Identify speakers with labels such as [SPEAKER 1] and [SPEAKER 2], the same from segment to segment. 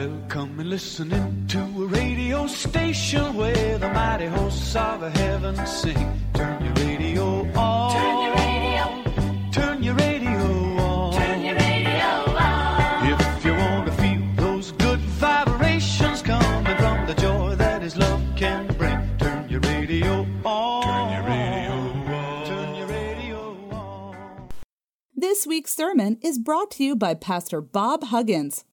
[SPEAKER 1] Welcome and listening to a radio station where the mighty hosts of heaven sing. Turn your radio on.
[SPEAKER 2] Turn your radio.
[SPEAKER 1] Turn your radio on.
[SPEAKER 2] Turn your radio on.
[SPEAKER 1] If you want to feel those good vibrations coming from the joy that His love can bring, turn your radio on. Turn your radio on. Turn your radio on.
[SPEAKER 3] This week's sermon is brought to you by Pastor Bob Huggins.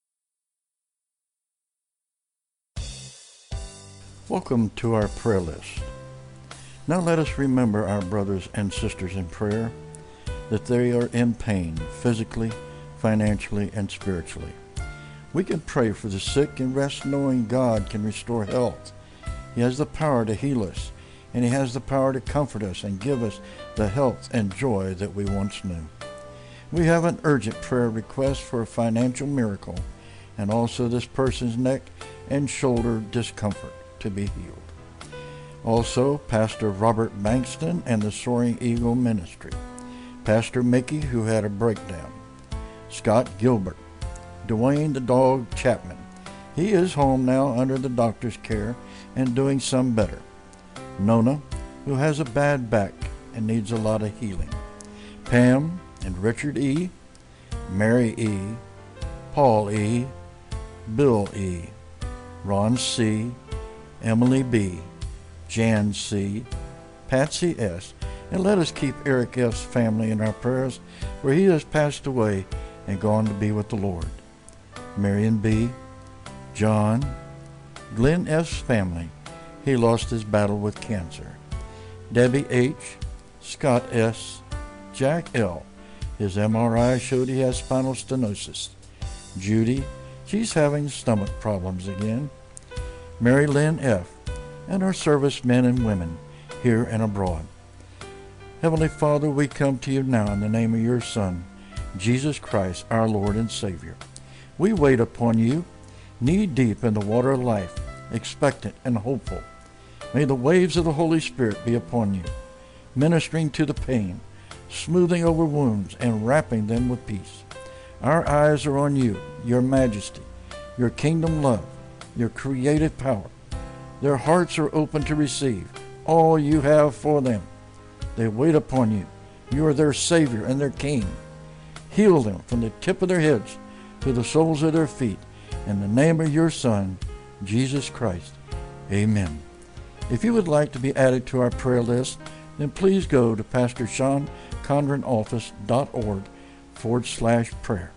[SPEAKER 4] Welcome to our prayer list. Now let us remember our brothers and sisters in prayer, that they are in pain, physically, financially, and spiritually. We can pray for the sick and rest knowing God can restore health. He has the power to heal us, and He has the power to comfort us and give us the health and joy that we once knew. We have an urgent prayer request for a financial miracle, and also this person's neck and shoulder discomfort to be healed. Also, Pastor Robert Bankston and the Soaring Eagle Ministry. Pastor Mickey, who had a breakdown. Scott Gilbert. Dwayne the Dog Chapman. He is home now under the doctor's care and doing some better. Nona, who has a bad back and needs a lot of healing. Pam and Richard E. Mary E. Paul E. Bill E. Ron C. Emily B., Jan C., Patsy S., and let us keep Eric F.'s family in our prayers, where he has passed away and gone to be with the Lord. Marion B., John, Glenn F.'s family, he lost his battle with cancer. Debbie H., Scott S., Jack L., his MRI showed he has spinal stenosis. Judy, she's having stomach problems again. Mary Lynn F., and our servicemen and women here and abroad. Heavenly Father, we come to you now in the name of your Son, Jesus Christ, our Lord and Savior. We wait upon you, knee-deep in the water of life, expectant and hopeful. May the waves of the Holy Spirit be upon you, ministering to the pain, smoothing over wounds, and wrapping them with peace. Our eyes are on you, your majesty, your kingdom love, your creative power. Their hearts are open to receive all you have for them. They wait upon you. You are their Savior and their King. Heal them from the tip of their heads to the soles of their feet. In the name of your Son, Jesus Christ. Amen. If you would like to be added to our prayer list, then please go to PastorSeanCondrenOffice.org/prayer.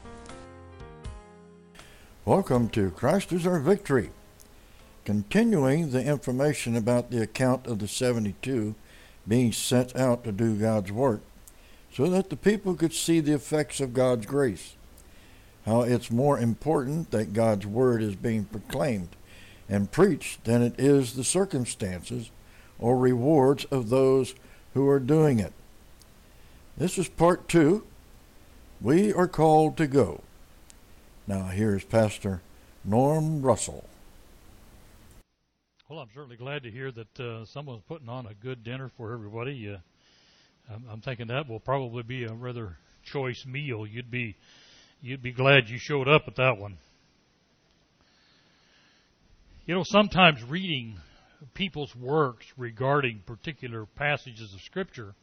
[SPEAKER 4] Welcome to Christ is Our Victory. Continuing the information about the account of the 72 being sent out to do God's work so that the people could see the effects of God's grace. How it's more important that God's word is being proclaimed and preached than it is the circumstances or rewards of those who are doing it. This is part 2. We are called to go. Now here's Pastor Norm Russell.
[SPEAKER 5] Well, I'm certainly glad to hear that someone's putting on a good dinner for everybody. I'm thinking that will probably be a rather choice meal. You'd be glad you showed up at that one. You know, sometimes reading people's works regarding particular passages of Scripture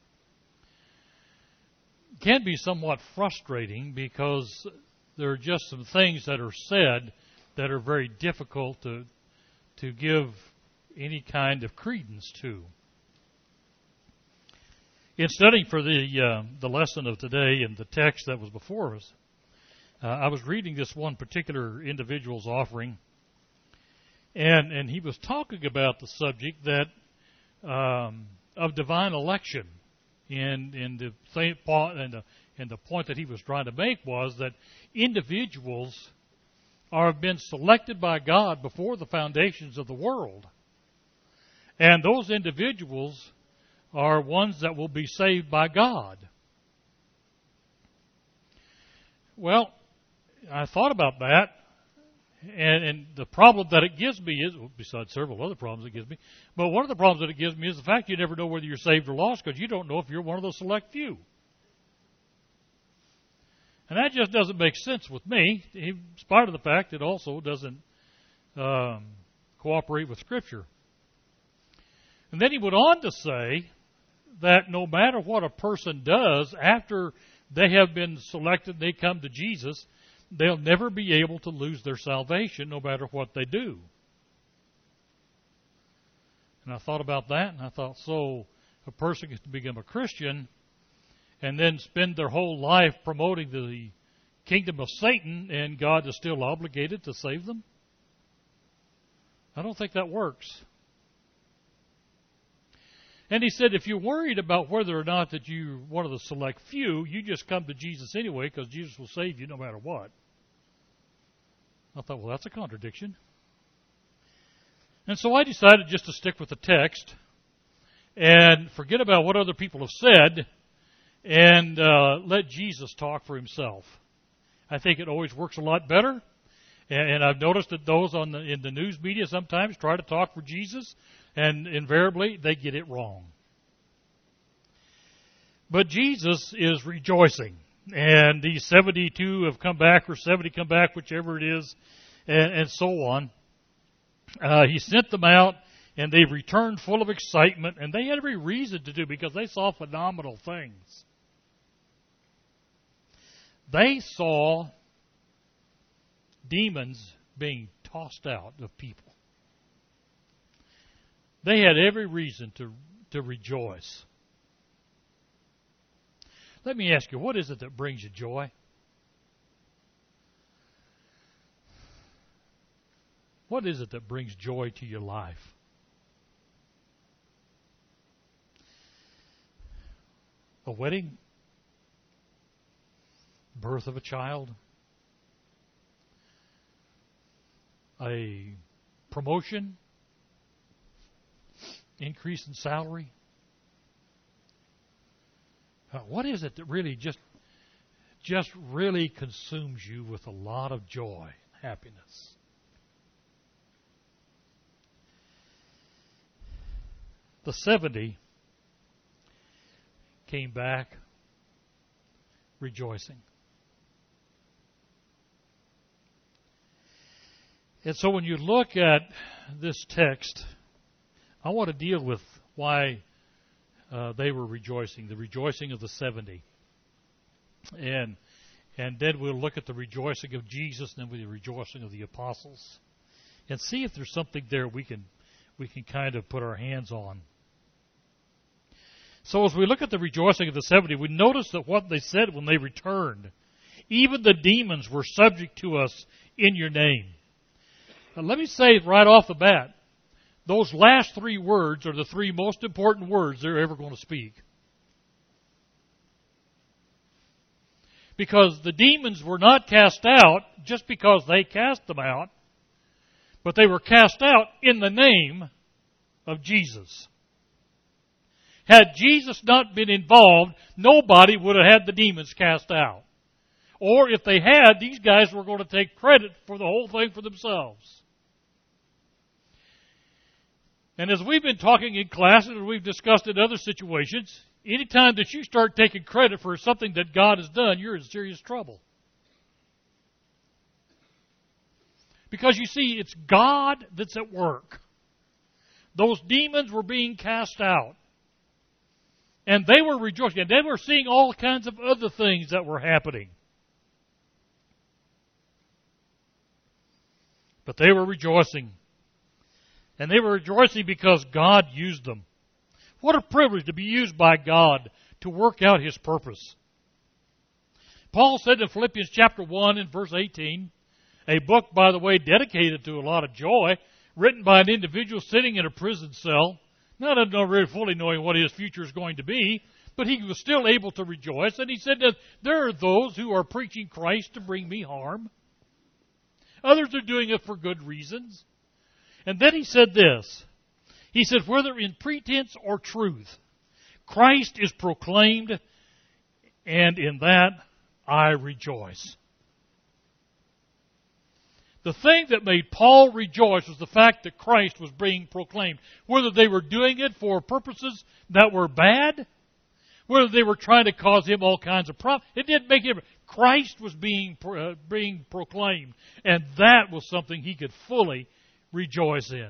[SPEAKER 5] can be somewhat frustrating because there are just some things that are said that are very difficult to give any kind of credence to. In studying for the lesson of today and the text that was before us, I was reading this one particular individual's offering, and he was talking about the subject that of divine election, and the point that he was trying to make was that individuals have been selected by God before the foundations of the world. And those individuals are ones that will be saved by God. Well, I thought about that, and the problem that it gives me is, besides several other problems it gives me, but one of the problems that it gives me is the fact you never know whether you're saved or lost because you don't know if you're one of those select few. And that just doesn't make sense with me, in spite of the fact it also doesn't cooperate with Scripture. And then he went on to say that no matter what a person does after they have been selected, they come to Jesus, they'll never be able to lose their salvation no matter what they do. And I thought about that, and I thought, so a person gets to become a Christian and then spend their whole life promoting the kingdom of Satan, and God is still obligated to save them? I don't think that works. And he said, if you're worried about whether or not that you're one of the select few, you just come to Jesus anyway, because Jesus will save you no matter what. I thought, well, that's a contradiction. And so I decided just to stick with the text and forget about what other people have said and let Jesus talk for himself. I think it always works a lot better. And I've noticed that those in the news media sometimes try to talk for Jesus, and invariably they get it wrong. But Jesus is rejoicing, and these 72 have come back, or 70 come back, whichever it is, and so on. He sent them out, and they returned full of excitement, and they had every reason to do, because they saw phenomenal things. They saw demons being tossed out of people. They had every reason to rejoice. Let me ask you, what is it that brings you joy? What is it that brings joy to your life? A wedding? Birth of a child? A promotion? Increase in salary? What is it that really just really consumes you with a lot of joy and happiness? The 70 came back rejoicing. And so when you look at this text, I want to deal with why they were rejoicing, the rejoicing of the 70. And then we'll look at the rejoicing of Jesus, and then the rejoicing of the apostles, and see if there's something there we can kind of put our hands on. So as we look at the rejoicing of the 70, we notice that what they said when they returned, even the demons were subject to us in your name. Now, let me say right off the bat, those last three words are the three most important words they're ever going to speak. Because the demons were not cast out just because they cast them out, but they were cast out in the name of Jesus. Had Jesus not been involved, nobody would have had the demons cast out. Or if they had, these guys were going to take credit for the whole thing for themselves. And as we've been talking in class and we've discussed in other situations, anytime that you start taking credit for something that God has done, you're in serious trouble. Because you see, it's God that's at work. Those demons were being cast out. And they were rejoicing. And they were seeing all kinds of other things that were happening. But they were rejoicing. And they were rejoicing because God used them. What a privilege to be used by God to work out His purpose. Paul said in Philippians chapter 1 and verse 18, a book, by the way, dedicated to a lot of joy, written by an individual sitting in a prison cell, not really fully knowing what his future is going to be, but he was still able to rejoice. And he said that there are those who are preaching Christ to bring me harm. Others are doing it for good reasons. And then he said this. He said, whether in pretense or truth, Christ is proclaimed, and in that I rejoice. The thing that made Paul rejoice was the fact that Christ was being proclaimed. Whether they were doing it for purposes that were bad, whether they were trying to cause him all kinds of problems, it didn't make him. Christ was being proclaimed, and that was something he could fully rejoice in.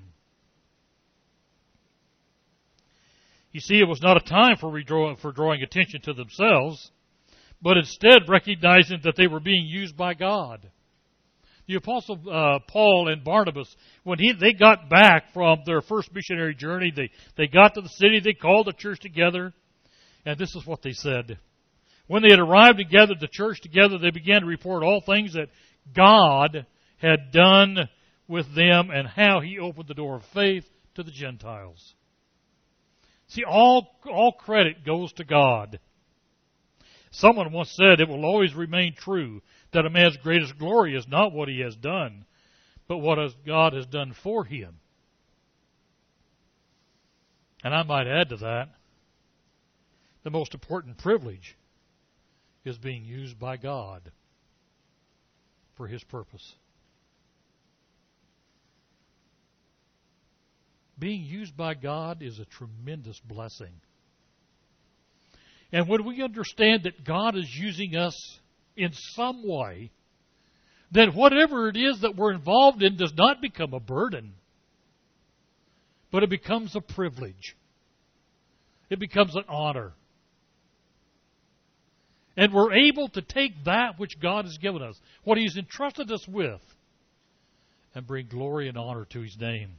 [SPEAKER 5] You see, it was not a time for drawing attention to themselves, but instead recognizing that they were being used by God. The Apostle Paul and Barnabas, when they got back from their first missionary journey, they got to the city, they called the church together, and this is what they said. When they had arrived and gathered the church together, they began to report all things that God had done with them and how he opened the door of faith to the Gentiles. See, all credit goes to God. Someone once said it will always remain true that a man's greatest glory is not what he has done, but what God has done for him. And I might add to that, the most important privilege is being used by God for his purpose. Being used by God is a tremendous blessing. And when we understand that God is using us in some way, then whatever it is that we're involved in does not become a burden, but it becomes a privilege. It becomes an honor. And we're able to take that which God has given us, what he's entrusted us with, and bring glory and honor to his name.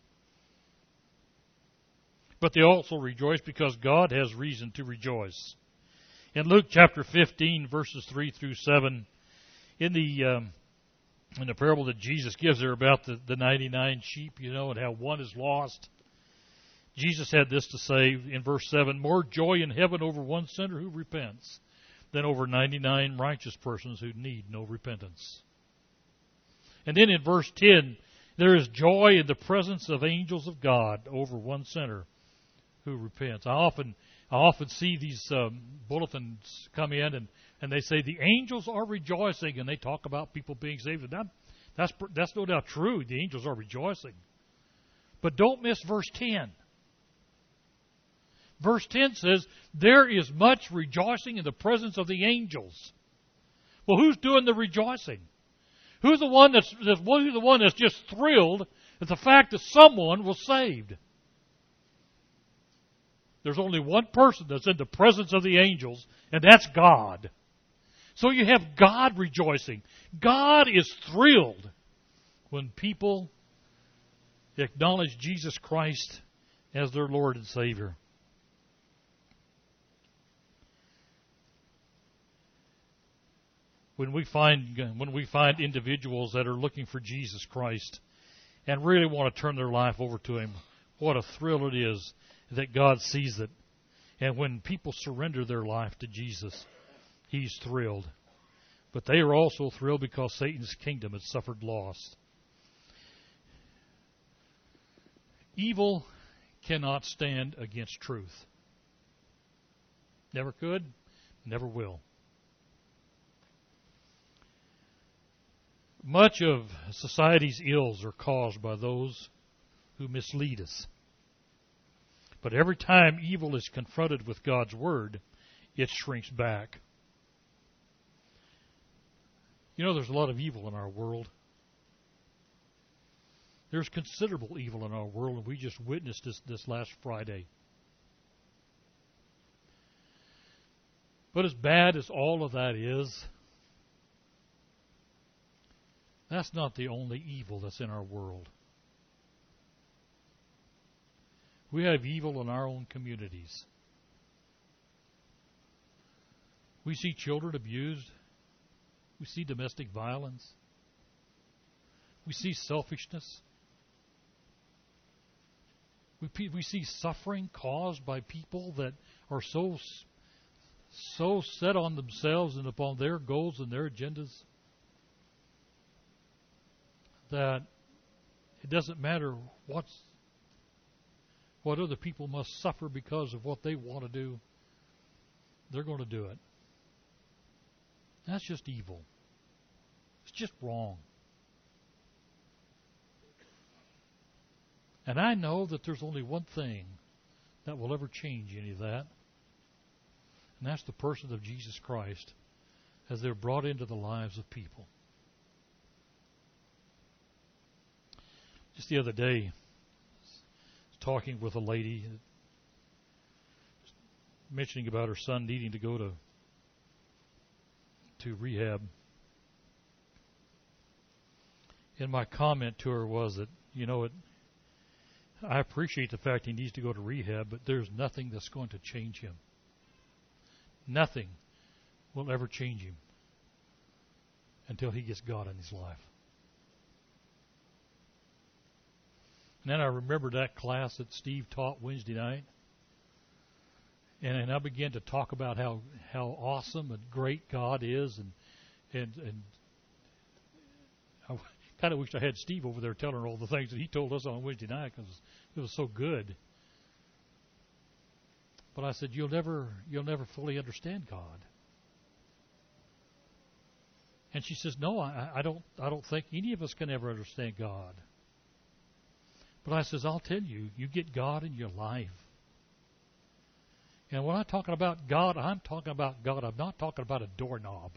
[SPEAKER 5] But they also rejoice because God has reason to rejoice. In Luke chapter 15, verses 3 through 7, in the parable that Jesus gives there about the 99 sheep, and how one is lost, Jesus had this to say in verse 7, more joy in heaven over one sinner who repents than over 99 righteous persons who need no repentance. And then in verse 10, there is joy in the presence of angels of God over one sinner who repents. I often see these bulletins come in and they say the angels are rejoicing, and they talk about people being saved. And that's no doubt true. The angels are rejoicing. But don't miss verse 10. Verse 10 says, there is much rejoicing in the presence of the angels. Well, who's doing the rejoicing? Who's the one that's just thrilled at the fact that someone was saved? There's only one person that's in the presence of the angels, and that's God. So you have God rejoicing. God is thrilled when people acknowledge Jesus Christ as their Lord and Savior. When we find individuals that are looking for Jesus Christ and really want to turn their life over to him, what a thrill it is that God sees it. And when people surrender their life to Jesus, he's thrilled. But they are also thrilled because Satan's kingdom has suffered loss. Evil cannot stand against truth. Never could, never will. Much of society's ills are caused by those who mislead us. But every time evil is confronted with God's Word, it shrinks back. There's a lot of evil in our world. There's considerable evil in our world, and we just witnessed this last Friday. But as bad as all of that is, that's not the only evil that's in our world. We have evil in our own communities. We see children abused. We see domestic violence. We see selfishness. We see suffering caused by people that are so set on themselves and upon their goals and their agendas that it doesn't matter what other people must suffer because of what they want to do. They're going to do it. That's just evil. It's just wrong. And I know that there's only one thing that will ever change any of that, and that's the person of Jesus Christ, as they're brought into the lives of people. Just the other day, I was talking with a lady, mentioning about her son needing to go to rehab. And my comment to her was that, I appreciate the fact he needs to go to rehab, but there's nothing that's going to change him. Nothing will ever change him until he gets God in his life. And then I remembered that class that Steve taught Wednesday night. And I began to talk about how awesome and great God is, and I kind of wished I had Steve over there telling her all the things that he told us on Wednesday night, because it was so good. But I said, you'll never fully understand God. And she says, no, I don't think any of us can ever understand God. But I says, I'll tell you, you get God in your life. And when I'm talking about God, I'm talking about God. I'm not talking about a doorknob.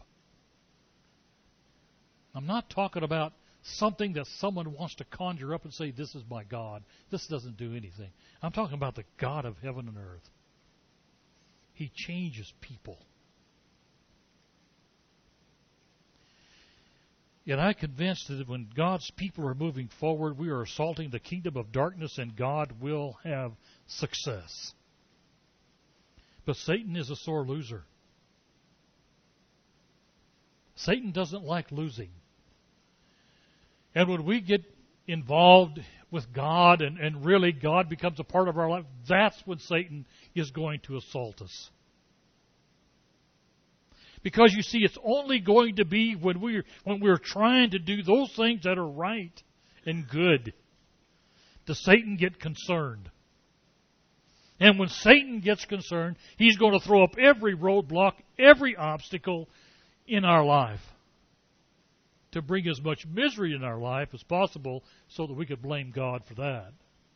[SPEAKER 5] I'm not talking about something that someone wants to conjure up and say, this is my God. This doesn't do anything. I'm talking about the God of heaven and earth. He changes people. Yet I'm convinced that when God's people are moving forward, we are assaulting the kingdom of darkness, and God will have success. But Satan is a sore loser. Satan doesn't like losing. And when we get involved with God and really God becomes a part of our life, that's when Satan is going to assault us. Because you see, it's only going to be when we're trying to do those things that are right and good does Satan get concerned. And when Satan gets concerned, he's going to throw up every roadblock, every obstacle in our life to bring as much misery in our life as possible so that we could blame God for that.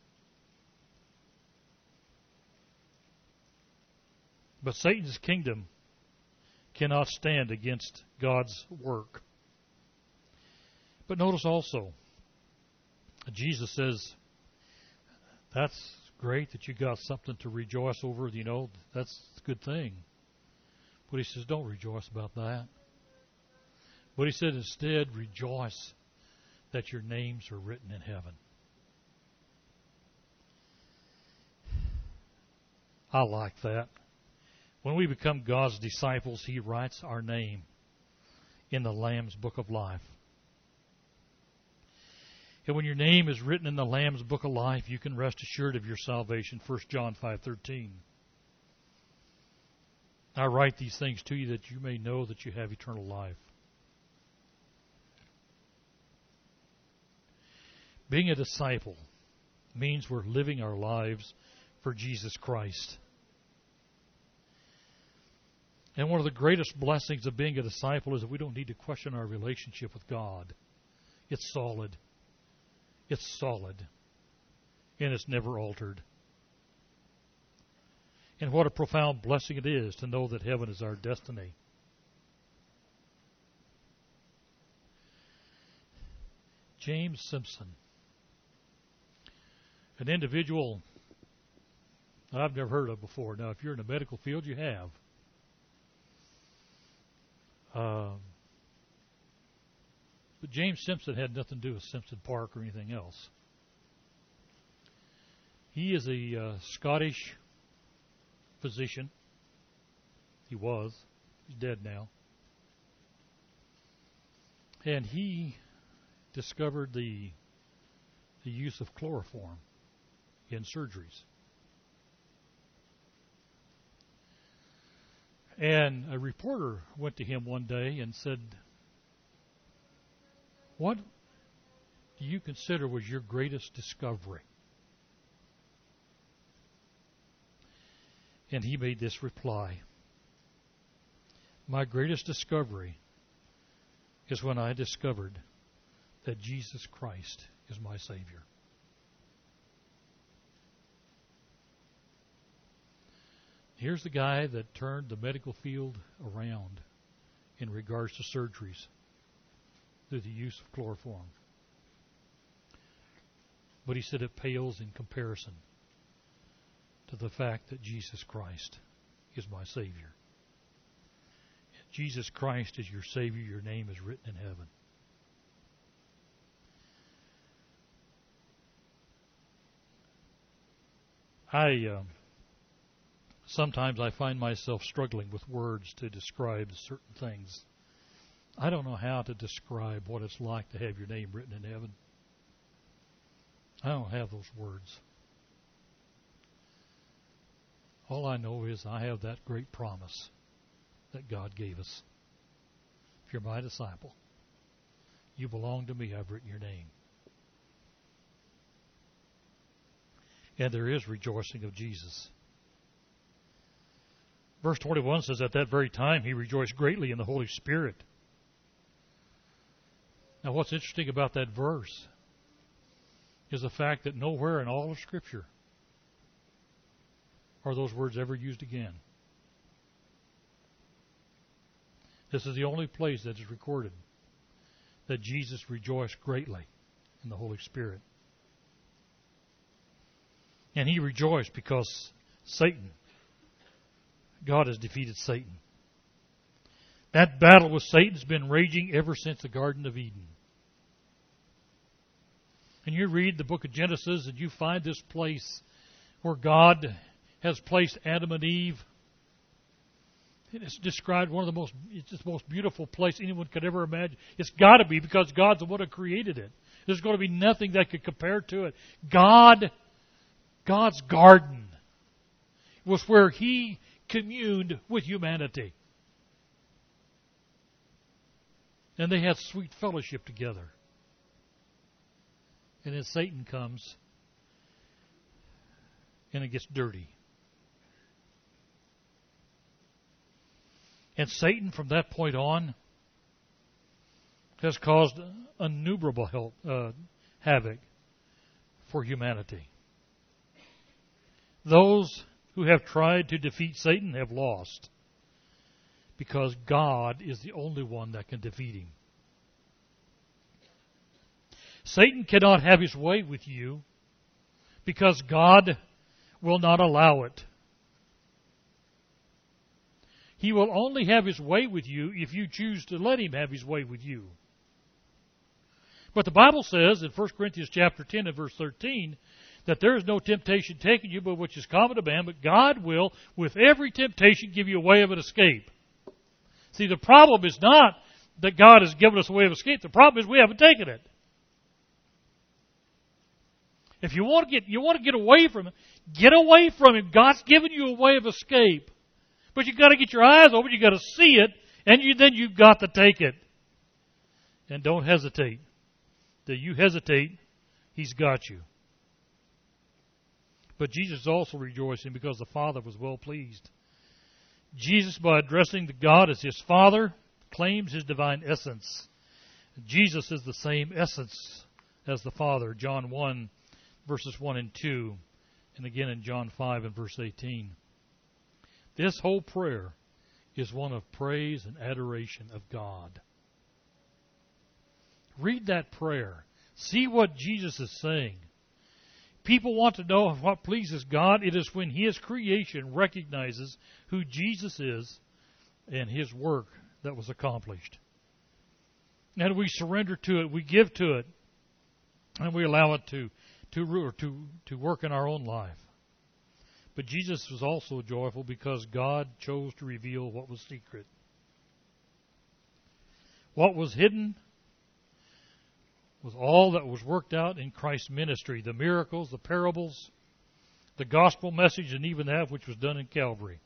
[SPEAKER 5] But Satan's kingdom cannot stand against God's work. But notice also, Jesus says, that's great that you got something to rejoice over, that's a good thing. But he says, don't rejoice about that. But he said, instead, rejoice that your names are written in heaven. I like that. When we become God's disciples, He writes our name in the Lamb's Book of Life. And when your name is written in the Lamb's Book of Life, you can rest assured of your salvation. 1 John 5:13. I write these things to you that you may know that you have eternal life. Being a disciple means we're living our lives for Jesus Christ. And one of the greatest blessings of being a disciple is that we don't need to question our relationship with God. It's solid. It's solid. And it's never altered. And what a profound blessing it is to know that heaven is our destiny. James Simpson, an individual that I've never heard of before. Now, if you're in the medical field, you have. But James Simpson had nothing to do with Simpson Park or anything else. He is a Scottish physician. He was. He's dead now. And he discovered the use of chloroform in surgeries. And a reporter went to him one day and said, "What do you consider was your greatest discovery?" And he made this reply: "My greatest discovery is when I discovered that Jesus Christ is my Savior." Here's the guy that turned the medical field around in regards to surgeries through the use of chloroform. But he said it pales in comparison to the fact that Jesus Christ is my Savior. If Jesus Christ is your Savior, your name is written in heaven. Sometimes I find myself struggling with words to describe certain things. I don't know how to describe what it's like to have your name written in heaven. I don't have those words. All I know is I have that great promise that God gave us. If you're my disciple, you belong to me. I've written your name. And there is rejoicing of Jesus. Verse 21 says, at that very time he rejoiced greatly in the Holy Spirit. Now what's interesting about that verse is the fact that nowhere in all of Scripture are those words ever used again. This is the only place that is recorded that Jesus rejoiced greatly in the Holy Spirit. And he rejoiced because God has defeated Satan. That battle with Satan has been raging ever since the Garden of Eden. And you read the book of Genesis and you find this place where God has placed Adam and Eve. And it's described it's the most beautiful place anyone could ever imagine. It's got to be because God's the one who created it. There's going to be nothing that could compare to it. God's garden was where He communed with humanity. And they had sweet fellowship together. And then Satan comes and it gets dirty. And Satan, from that point on, has caused innumerable havoc for humanity. Those who have tried to defeat Satan have lost, because God is the only one that can defeat him. Satan cannot have his way with you because God will not allow it. He will only have his way with you if you choose to let him have his way with you. But the Bible says in 1 Corinthians chapter 10 and verse 13 that there is no temptation taken you but which is common to man, but God will, with every temptation, give you a way of an escape. See, the problem is not that God has given us a way of escape. The problem is we haven't taken it. If you want to get away from it, get away from him. God's given you a way of escape. But you've got to get your eyes open, you've got to see it, and then you've got to take it. And don't hesitate. That you hesitate, he's got you. But Jesus is also rejoicing because the Father was well pleased. Jesus, by addressing the God as his Father, claims his divine essence. Jesus is the same essence as the Father. John 1, verses 1 and 2, and again in John 5 and verse 18. This whole prayer is one of praise and adoration of God. Read that prayer. See what Jesus is saying. People want to know what pleases God. It is when His creation recognizes who Jesus is and His work that was accomplished. And we surrender to it, we give to it, and we allow it to work in our own life. But Jesus was also joyful because God chose to reveal what was secret. What was hidden was all that was worked out in Christ's ministry. The miracles, the parables, the gospel message, and even that which was done in Calvary.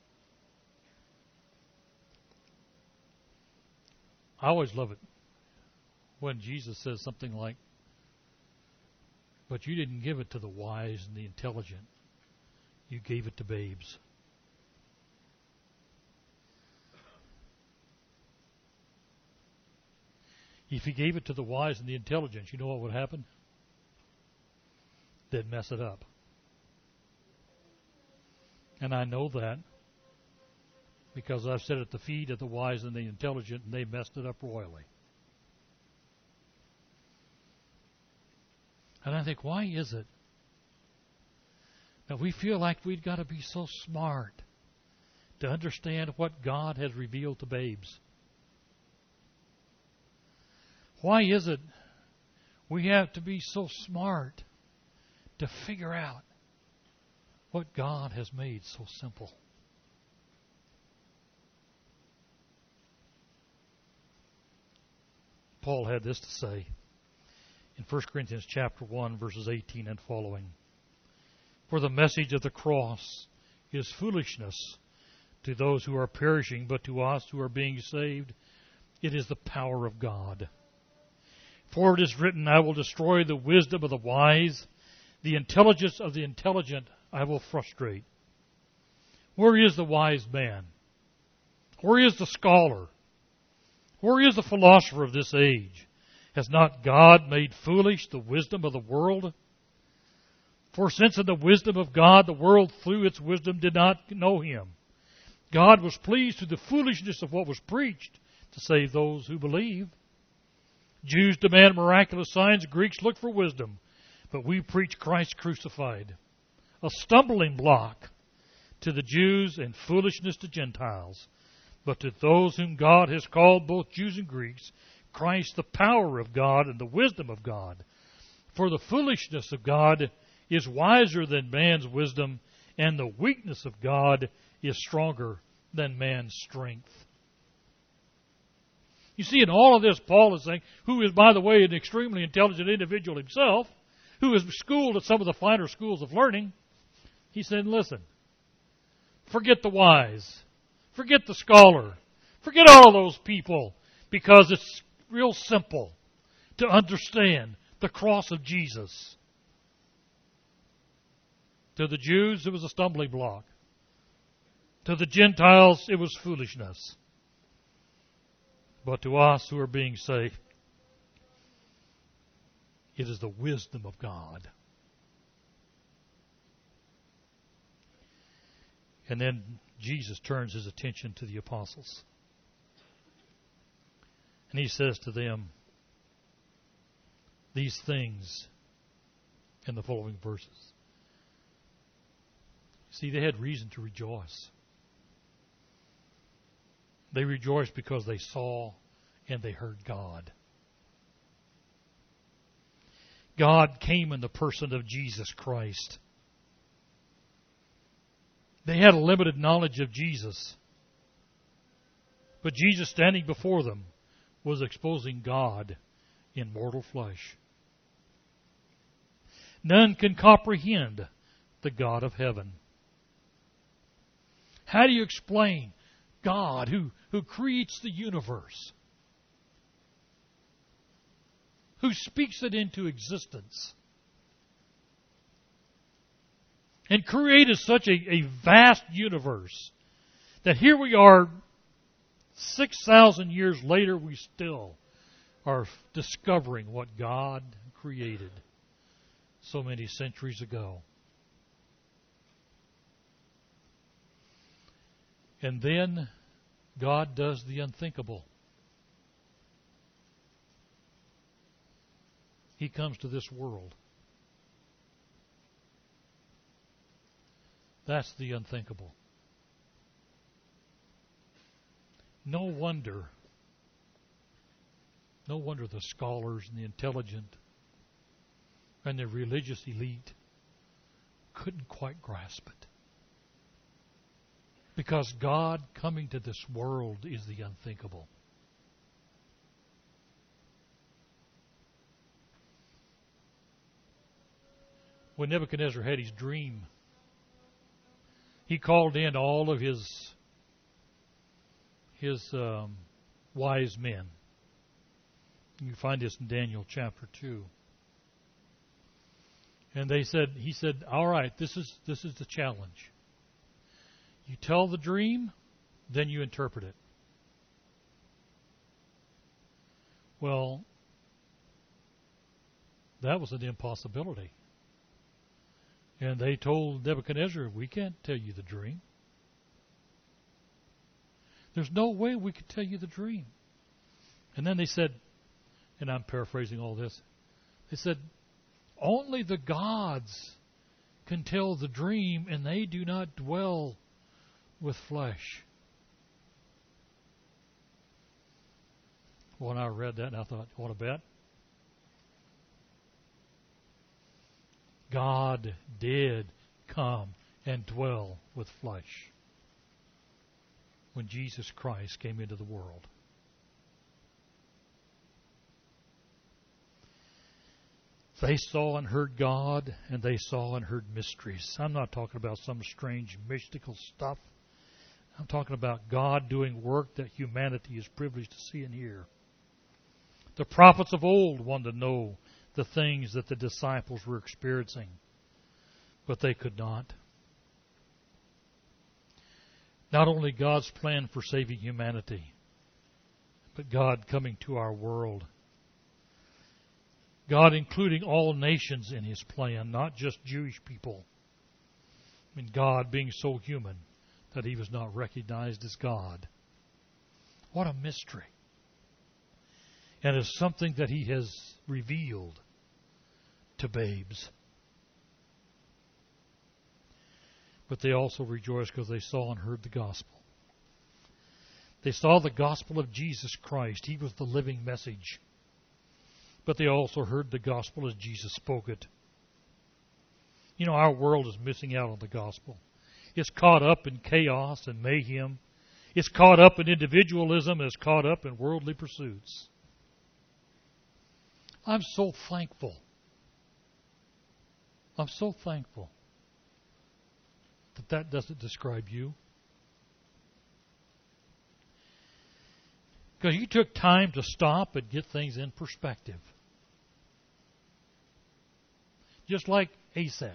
[SPEAKER 5] I always love it when Jesus says something like, "But you didn't give it to the wise and the intelligent. You gave it to babes." If he gave it to the wise and the intelligent, you know what would happen? They'd mess it up. And I know that because I've sat at the feet of the wise and the intelligent, and they messed it up royally. And I think, why is it that we feel like we've got to be so smart to understand what God has revealed to babes? Why is it we have to be so smart to figure out what God has made so simple? Paul had this to say in 1 Corinthians chapter 1, verses 18 and following. For the message of the cross is foolishness to those who are perishing, but to us who are being saved, it is the power of God. For it is written, I will destroy the wisdom of the wise, the intelligence of the intelligent I will frustrate. Where is the wise man? Where is the scholar? Where is the philosopher of this age? Has not God made foolish the wisdom of the world? For since in the wisdom of God the world through its wisdom did not know Him, God was pleased through the foolishness of what was preached to save those who believe. Jews demand miraculous signs, Greeks look for wisdom, but we preach Christ crucified, a stumbling block to the Jews and foolishness to Gentiles. But to those whom God has called, both Jews and Greeks, Christ the power of God and the wisdom of God. For the foolishness of God is wiser than man's wisdom, and the weakness of God is stronger than man's strength. You see, in all of this, Paul is saying, who is, by the way, an extremely intelligent individual himself, who is schooled at some of the finer schools of learning, he said, listen, forget the wise. Forget the scholar. Forget all of those people, because it's real simple to understand the cross of Jesus. To the Jews, it was a stumbling block. To the Gentiles, it was foolishness. But to us who are being saved, it is the wisdom of God. And then Jesus turns His attention to the apostles. And He says to them these things in the following verses. See, they had reason to rejoice. They rejoiced because they saw and they heard God. God came in the person of Jesus Christ. They had a limited knowledge of Jesus. But Jesus standing before them was exposing God in mortal flesh. None can comprehend the God of heaven. How do you explain God who creates the universe? Who speaks it into existence? And created such a vast universe that here we are, 6,000 years later, we still are discovering what God created so many centuries ago. And then God does the unthinkable. He comes to this world. That's the unthinkable. No wonder the scholars and the intelligent and the religious elite couldn't quite grasp it. Because God coming to this world is the unthinkable. When Nebuchadnezzar had his dream, he called in all of his wise men. You find this in Daniel chapter 2. And he said, all right, this is the challenge. You tell the dream, then you interpret it. Well, that was an impossibility. And they told Nebuchadnezzar, we can't tell you the dream. There's no way we could tell you the dream. And then they said, and I'm paraphrasing all this, they said, only the gods can tell the dream, and they do not dwell with flesh. When I read that, I thought, you want to bet? God did come and dwell with flesh when Jesus Christ came into the world. They saw and heard God, and they saw and heard mysteries. I'm not talking about some strange mystical stuff. I'm talking about God doing work that humanity is privileged to see and hear. The prophets of old wanted to know the things that the disciples were experiencing, but they could not. Not only God's plan for saving humanity, but God coming to our world. God including all nations in His plan, not just Jewish people. I mean, God being so human that He was not recognized as God. What a mystery. And it's something that He has revealed to babes. But they also rejoiced because they saw and heard the gospel. They saw the gospel of Jesus Christ. He was the living message. But they also heard the gospel as Jesus spoke it. You know, our world is missing out on the gospel. It's caught up in chaos and mayhem. It's caught up in individualism. It's caught up in worldly pursuits. I'm so thankful. I'm so thankful that that doesn't describe you. Because you took time to stop and get things in perspective. Just like Asaph.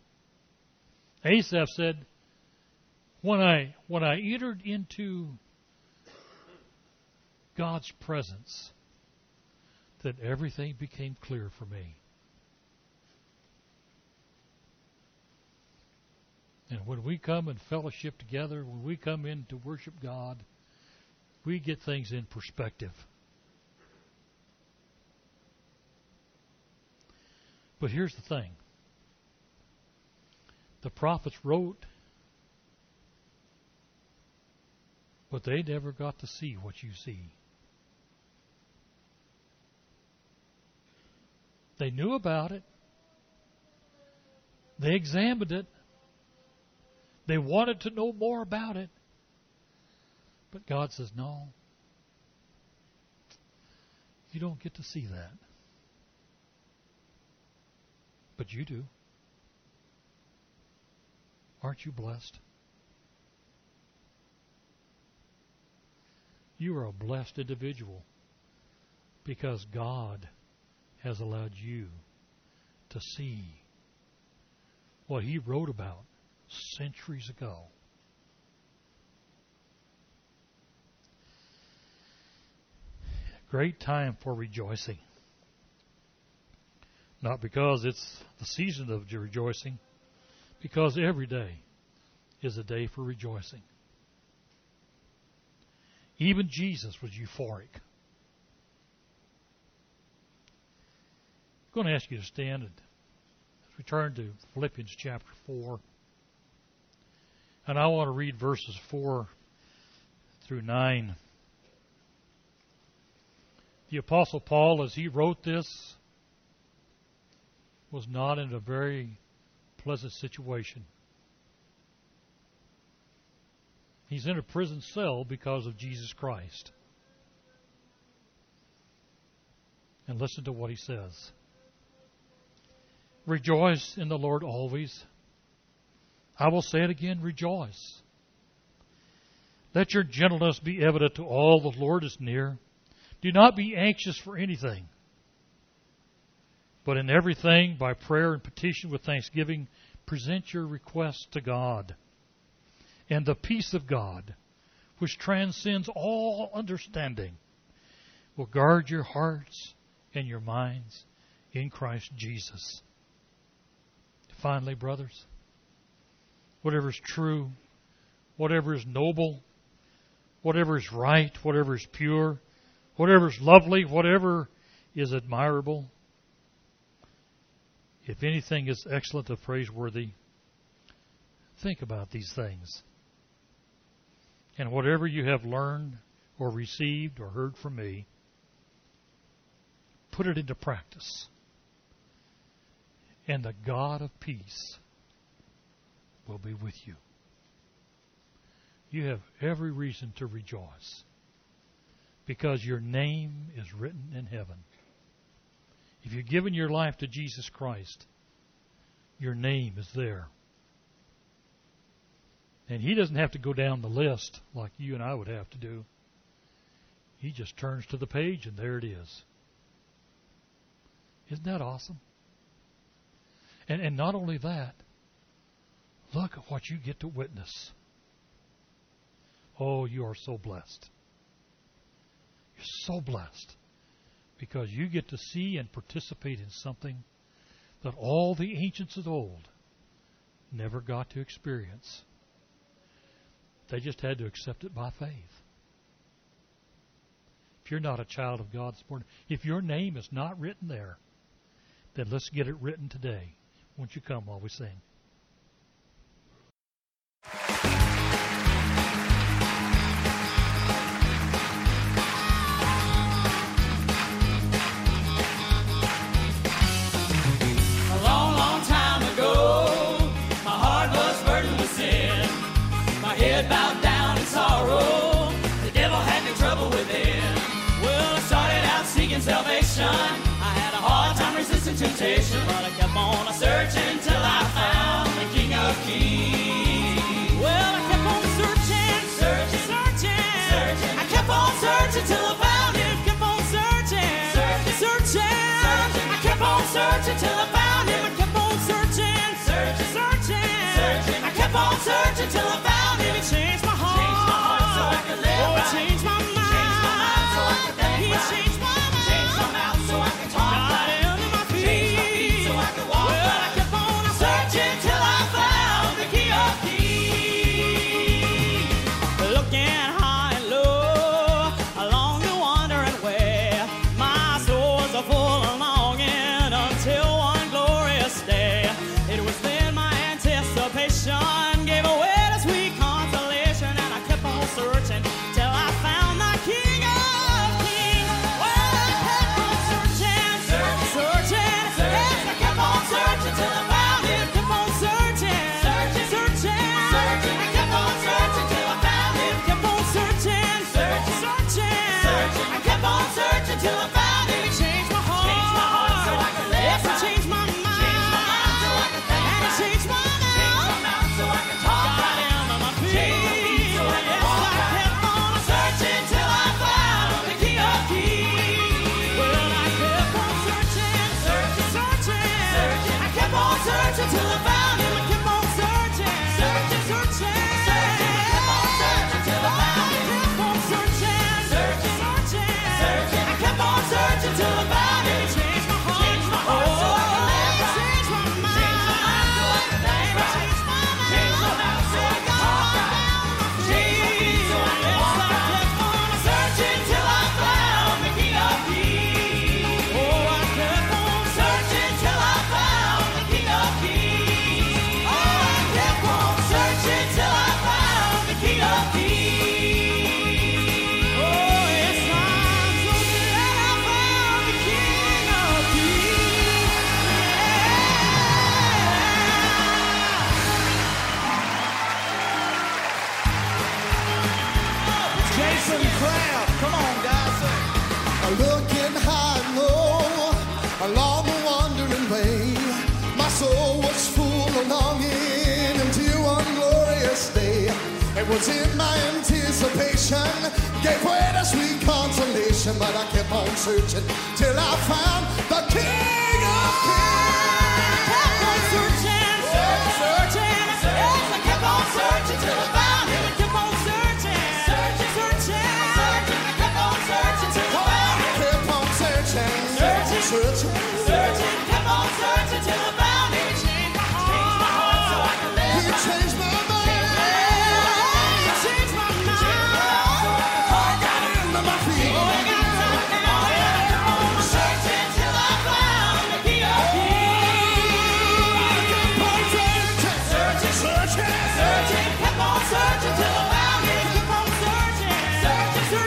[SPEAKER 5] Asaph said, when I entered into God's presence, that everything became clear for me. And when we come and fellowship together, when we come in to worship God, we get things in perspective. But here's the thing. The prophets wrote, but they never got to see what you see. They knew about it. They examined it. They wanted to know more about it. But God says, no, you don't get to see that. But you do. Aren't you blessed? You are a blessed individual because God has allowed you to see what He wrote about centuries ago. Great time for rejoicing. Not because it's the season of rejoicing, because every day is a day for rejoicing. Even Jesus was euphoric. I'm going to ask you to stand and we turn to Philippians chapter 4. And I want to read verses 4 through 9. The Apostle Paul, as he wrote this, was not in a very pleasant situation. He's in a prison cell because of Jesus Christ. And listen to what he says. Rejoice in the Lord always. I will say it again, rejoice. Let your gentleness be evident to all. The Lord is near. Do not be anxious for anything, but in everything, by prayer and petition with thanksgiving, present your requests to God. And the peace of God, which transcends all understanding, will guard your hearts and your minds in Christ Jesus. Finally, brothers, whatever is true, whatever is noble, whatever is right, whatever is pure, whatever is lovely, whatever is admirable, if anything is excellent or praiseworthy, think about these things. And whatever you have learned or received or heard from me, put it into practice. And the God of peace will be with you. You have every reason to rejoice because your name is written in heaven. If you've given your life to Jesus Christ, your name is there. And He doesn't have to go down the list like you and I would have to do. He just turns to the page and there it is. Isn't that awesome? And not only that, look at what you get to witness. Oh, you are so blessed. You're so blessed because you get to see and participate in something that all the ancients of old never got to experience. They just had to accept it by faith. If you're not a child of God this morning, if your name is not written there, then let's get it written today. Won't you come while we sing?
[SPEAKER 2] A long, long time ago, my heart was burdened with sin. My head bowed down in sorrow. The devil had me trouble within. Well, I started out seeking salvation. I had a hard time resisting temptation, but I kept on searching till I found the King of Kings. Well, I kept on searching, searching, searching, searching. I kept on searching till I found Him. Kept on searching, searching, searching, searching. I kept on searching till I found Him. I kept on searching, searching, searching, searching. I kept on searching till I found Him. He changed my heart, so I could live right. Oh, changed my mind, so I could think right. He changed my mind, changed my mouth so I could talk right. Under my feet, so I could walk right. Well, I kept on searching till I found the King of Kings. Looking high and low along the wandering way, my soul was full of longing until one glorious day. It was then my anticipation gave away to sweet consolation, and I kept on searching till I found the King of Kings. Well, I kept on searching, searching, searching, searching. I kept on searching till I found Him. Kept on searching, searching, searching, searching. I kept on searching till I found Him. Kept on searching, searching, searching, searching. I kept on searching till I found Him. He changed my heart, so I could live. Yes, He changed my mind, changed my mind so I could think. And He changed my mouth so I could talk. Got Him on my feet, so I could walk. I kept on searching till I found the King of Kings. Well, I kept on searching, searching, searching, searching. I kept on searching till I found Him. I kept on searching, searching, searching, searching. I kept on searching till I found Him. I kept on searching, searching, searching, searching. I kept on searching till I found Him. He changed my heart, so I could live right. Changed my mind, so I could think right. Changed my mouth, so I could talk right. Changed my feet, so I could walk right. I kept on searching till I found the King of Kings. Oh, I kept on searching till I found the King of Kings. Oh, I kept on searching till I found the King of Kings. Oh, yes, I'm so glad I found the King of Kings.
[SPEAKER 6] Jason Crabb, come on, guys.
[SPEAKER 7] Looking high and low along the wandering way, my soul was full of longing until one glorious day. It was in my anticipation, gave way to sweet consolation, but I kept on searching till I found the King of Kings.
[SPEAKER 2] Kept on searching, searching, searching, searching. I kept on searching till I found Him. I kept on searching, searching, searching, searching. I kept on searching till I found Him.
[SPEAKER 7] Kept on searching,
[SPEAKER 2] Searching,
[SPEAKER 7] searching,
[SPEAKER 2] searching. Kept on searching till I found Him. He changed my heart, so I could live
[SPEAKER 7] He
[SPEAKER 2] right.
[SPEAKER 7] changed my mind.
[SPEAKER 2] He changed my mind, so I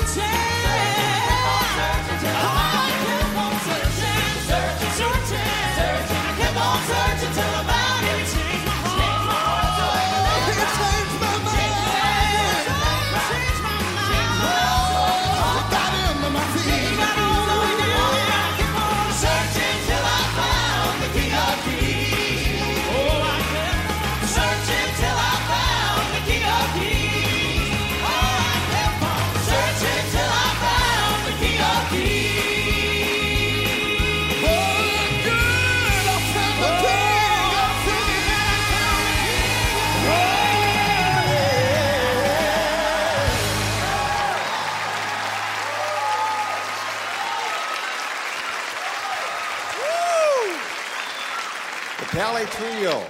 [SPEAKER 8] Tally Trio.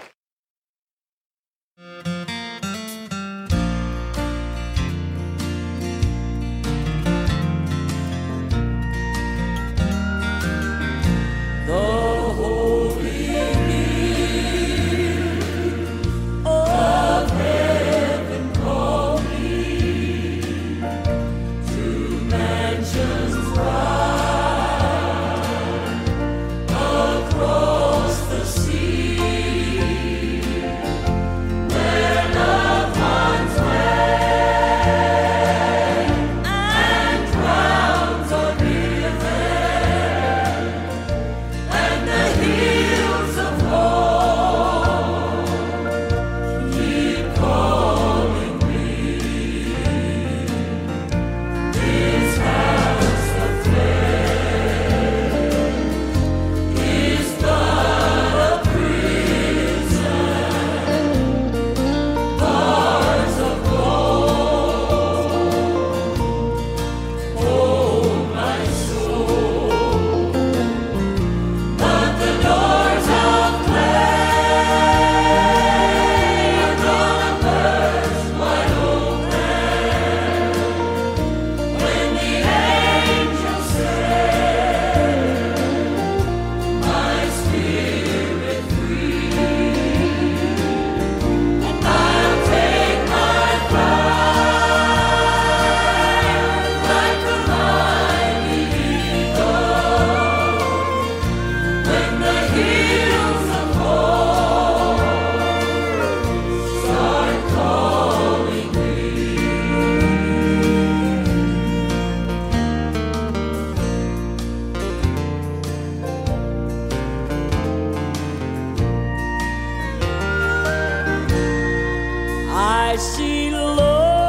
[SPEAKER 2] I see loved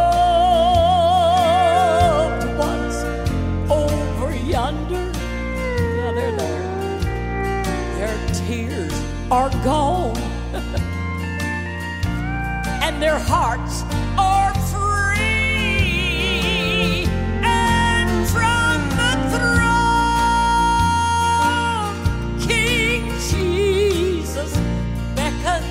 [SPEAKER 2] ones over yonder. Yeah, they're there. Their tears are gone, and their hearts are free. And from the throne, King Jesus beckons.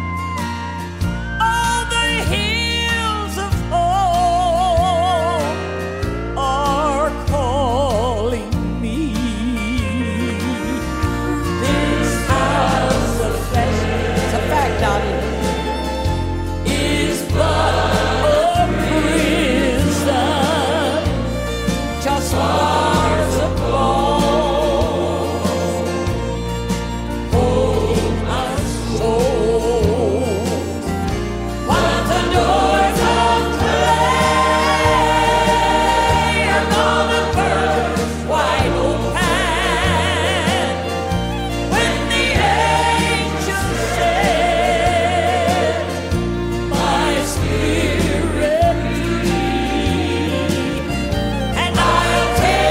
[SPEAKER 2] Hills of hope are calling me. This house of flesh, it's a fact, Donnie, is but a prison, just bars of bones. Hold my soul. While the doors of clay are gonna burst wide open, when the angel said, my spirit free, and I'll take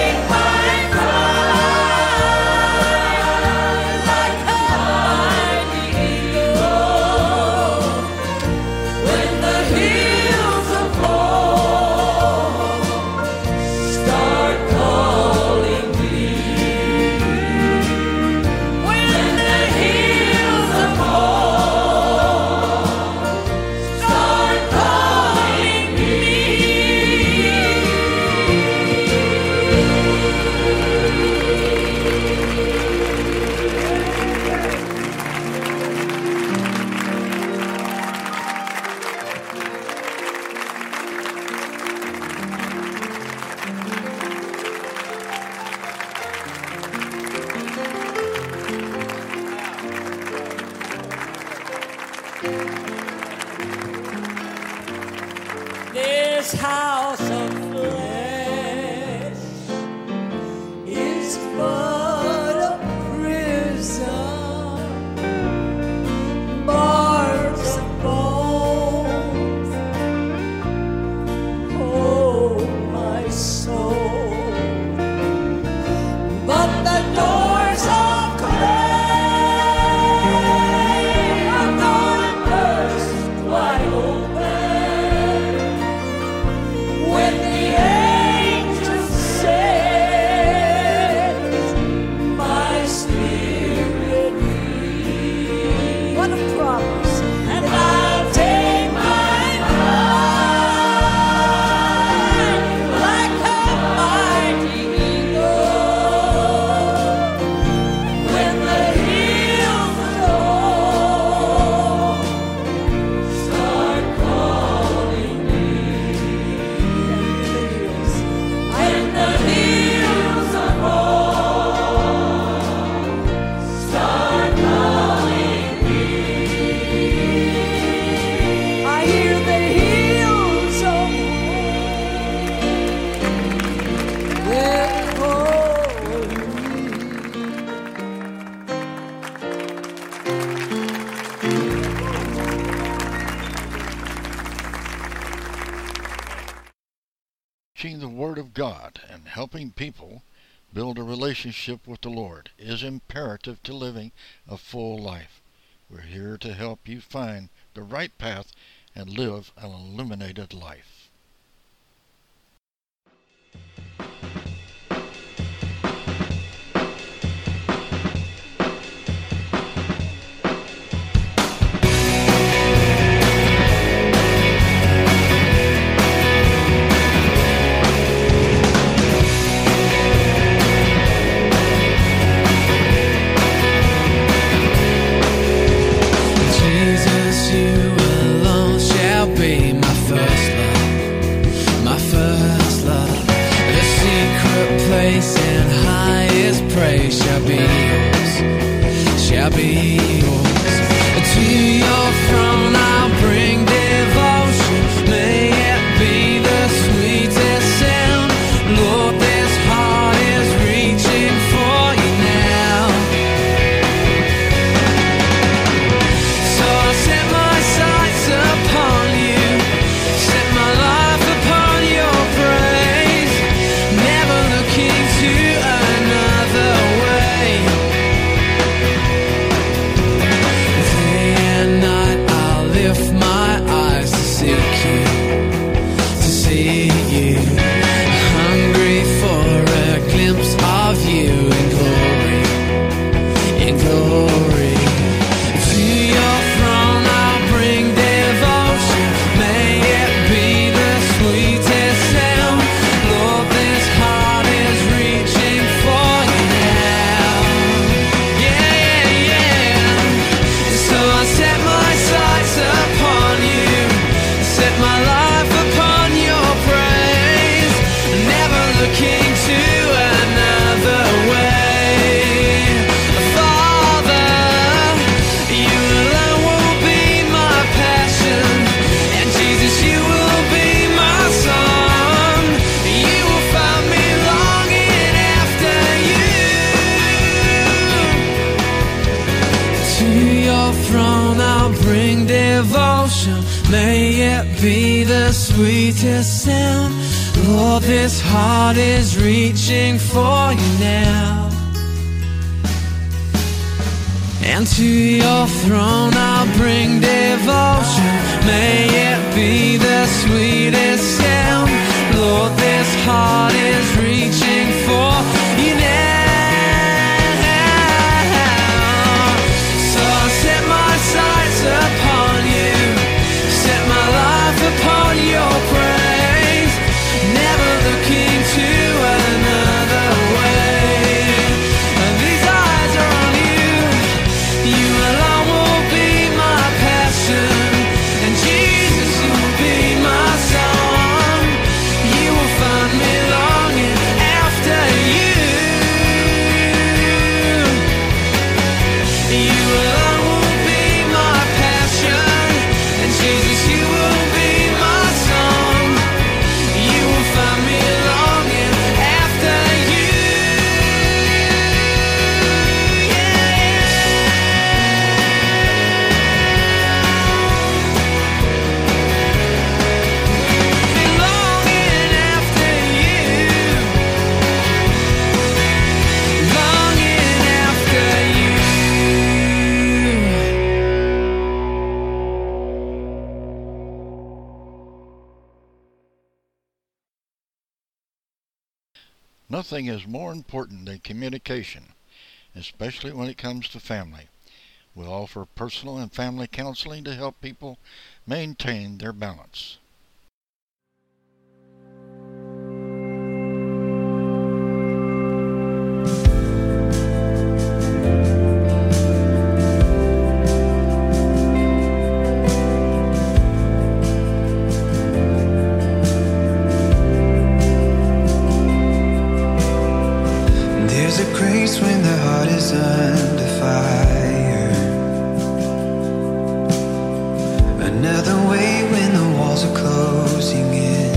[SPEAKER 4] God and helping people build a relationship with the Lord is imperative to living a full life. We're here to help you find the right path and live an illuminated life.
[SPEAKER 9] Be the sweetest sound. Lord, this heart is reaching for you now. And to your throne I'll bring devotion. May it be the sweetest sound. Lord, this heart is reaching for you now. So I set my sights upon you, set my life upon your praise, never looking to another way. And these eyes are on you, you alone will be my passion. And Jesus, you will be my song. You will find me longing after you. You alone will be my passion. And Jesus, you will be my song. You will find me longing after you. Be longing after you. Longing after you.
[SPEAKER 4] Nothing is more important than communication, especially when it comes to family. We offer personal and family counseling to help people maintain their balance.
[SPEAKER 10] There's a grace when the heart is under fire, another way when the walls are closing in.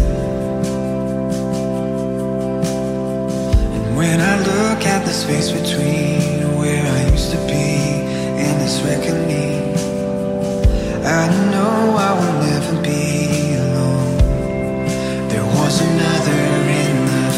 [SPEAKER 10] And when I look at the space between where I used to be and this reckoning, I know I will never be alone. There was another in the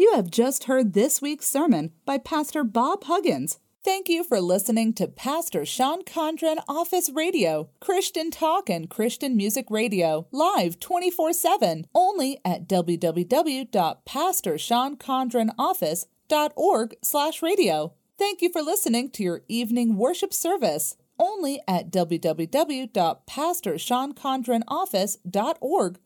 [SPEAKER 3] You have just heard this week's sermon by Pastor Bob Huggins. Thank you for listening to Pastor Sean Condren Office Radio, Christian talk and Christian music radio, live 24/7, only at www.pastorseancondrenoffice.org/radio. Thank you for listening to your evening worship service, only at www.pastorseancondrenoffice.org